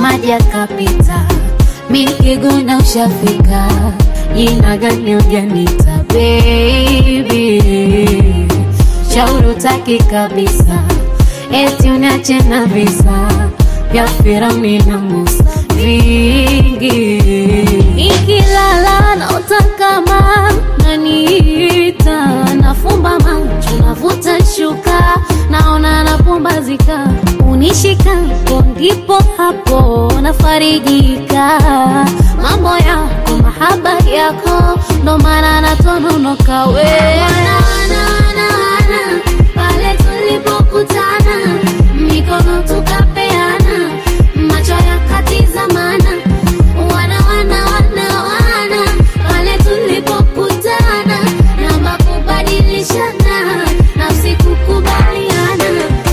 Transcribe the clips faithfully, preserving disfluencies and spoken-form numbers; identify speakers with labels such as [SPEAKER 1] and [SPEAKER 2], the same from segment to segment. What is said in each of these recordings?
[SPEAKER 1] maji yakapita, mikiguna ushafika, jina gani ujanita baby, shauri utaki kabisa, eti uniache na visa vya Firauni na Musa vingi. Nikilala naota kama naniita, nafumba macho navuta shuka, naona napumbazika, unishika ndipo hapo nafarijika. Mambo yako mahaba yako ndo maana natononoka wewe. Pale tulipokutana mikono tukapeana, macho yakatizamana, wana wana wana wana. Pale tulipokutana na makubadilishana, nafsi kukubaliana.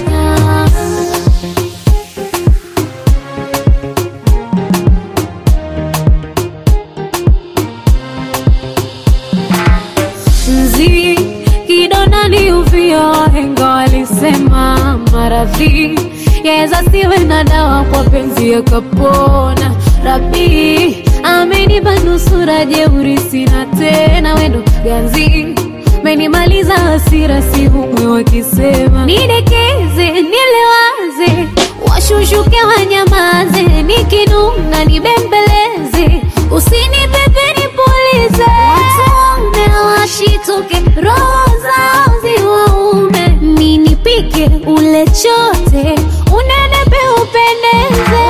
[SPEAKER 1] Nzi kidona ni uvio, wahenga walisema maradhi yaweza siwe na dawa, kwa penzi yakapona. Rabi amenipa nusura, jeuri sina tena, wendo ganzi menimaliza hasira, si humwe wakisema nidekeze nilewaze, washushuke wanyamaze, nikinuna nibembeleze, usinipepe nipulize, watuone washituke, roho zao ziwaume, ninipike ule chote, unenepe upendeze.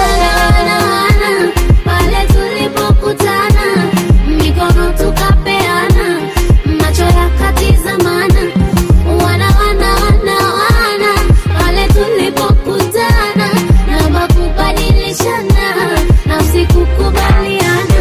[SPEAKER 1] Pale tulipokutana mikono tukapeana, macho yakatizamana, wana wana wana wana. Pale tulipokutana na makubadilishana, nafsi kukubaliana.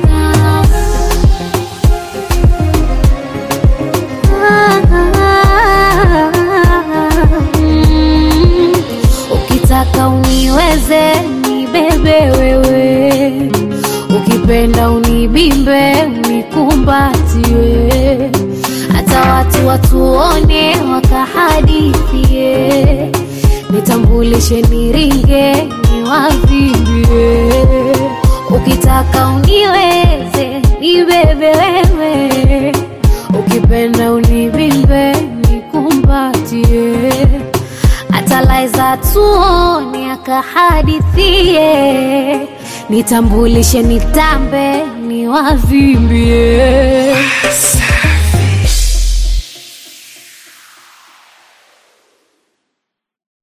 [SPEAKER 1] Mm, ukitaka uniweze nibebe wewe, ukipenda unibimbe unikumbatie, hata watu watuone wakahadithie, nitambulishe niringe niwavimbie. Ukitaka uniweze nibebe wewe, ukipenda unibimbe nikumbatie, hata laiza tuone akahadithie, nitambulishe nitambe niwavimbie.